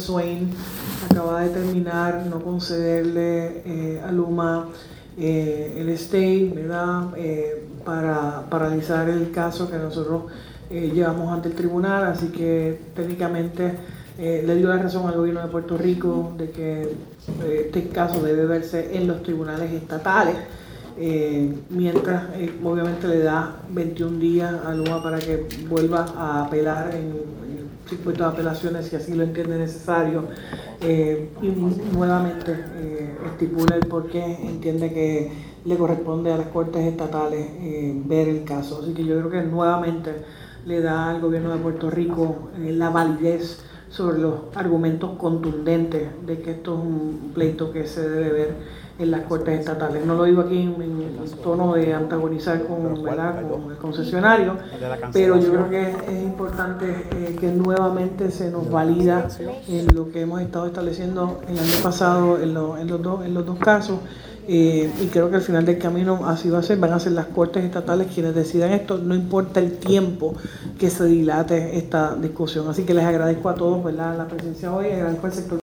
Swain acaba de determinar no concederle a Luma el stay, ¿verdad? Para paralizar el caso que nosotros llevamos ante el tribunal, así que técnicamente le dio la razón al gobierno de Puerto Rico de que este caso debe verse en los tribunales estatales, mientras obviamente le da 21 días a Luma para que vuelva a apelar en el circuito de apelaciones si así lo entiende necesario, y nuevamente estipula el por qué entiende que le corresponde a las cortes estatales ver el caso. Así que yo creo que nuevamente le da al gobierno de Puerto Rico la validez sobre los argumentos contundentes de que esto es un pleito que se debe ver en las cortes estatales. No lo digo aquí en tono de antagonizar con, ¿verdad?, con el concesionario, pero yo creo que es importante que nuevamente se nos valida en lo que hemos estado estableciendo el año pasado en los dos casos. Y creo que al final del camino así va a ser, van a ser las cortes estatales quienes decidan esto, no importa el tiempo que se dilate esta discusión. Así que les agradezco a todos, ¿verdad?, la presencia hoy, agradezco al sector